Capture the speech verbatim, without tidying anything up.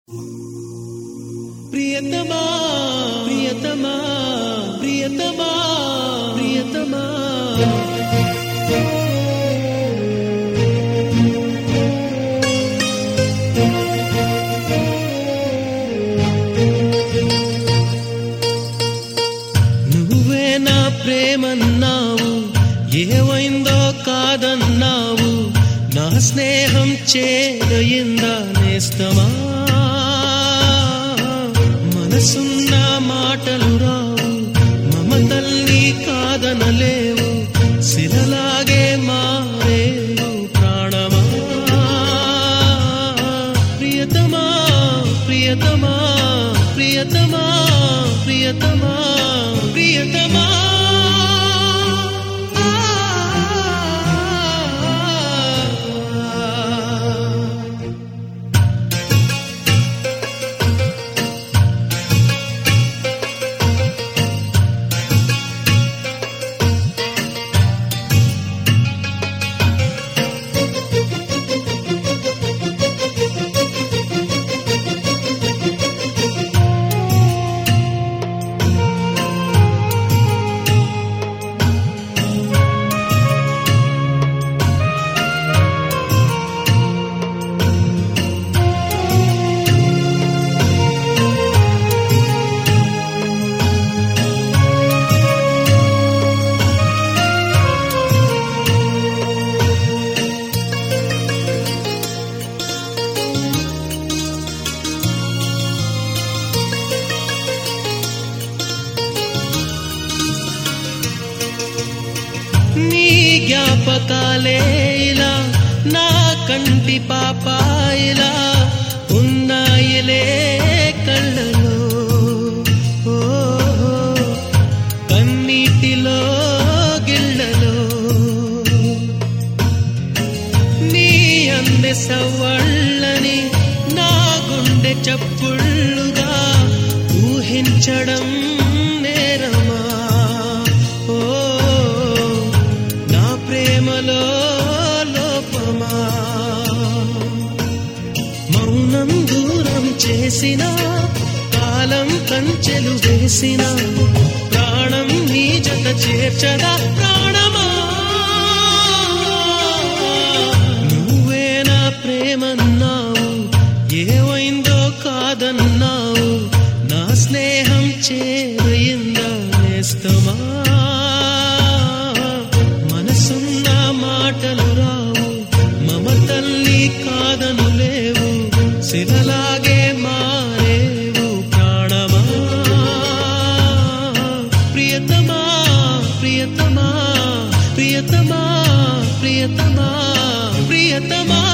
ప్రియతమా ప్రియతమా ప్రియతమా ప్రియతమా నువ్వే నా ప్రేమన్నావు, ఏమైందో కాదన్నావు, నా స్నేహం చేదయిందా నేస్తమా. మనసున్న మాటలు రావు, మమతల్ని కాదనలేవు, శిలలాగే మారేవు ప్రాణమా. ప్రియతమా ప్రియతమా ప్రియతమా ప్రియతమా ప్రియతమా నీ జ్ఞాపకాలే ఇలా నా కంటి పాపాయిలా ఉన్నాయిలే కళ్ళలో, ఓ కన్నీటిలో గిళ్ళలో. నీ అందె సవ్వళ్ళని నా గుండె చప్పుళ్ళుగా ఊహించడం నేరమా. ఓ ప్రేమలో లోపమా, మౌనం దూరం చేసిన కాలం కంచెలు వేసిన ప్రాణం నీ జత చేర్చగా ప్రాణమా. నువ్వే నా ప్రేమన్నావు, ఏమైందో కాదన్నావు, నా స్నేహం చేరయిందా నేస్తమా. మనసున్న మాటలు రావు, మమతల్ని కాదను లేవు, శిలలాగే మారేవు ప్రాణమా. ప్రియతమా ప్రియతమా ప్రియతమా ప్రియతమా ప్రియతమా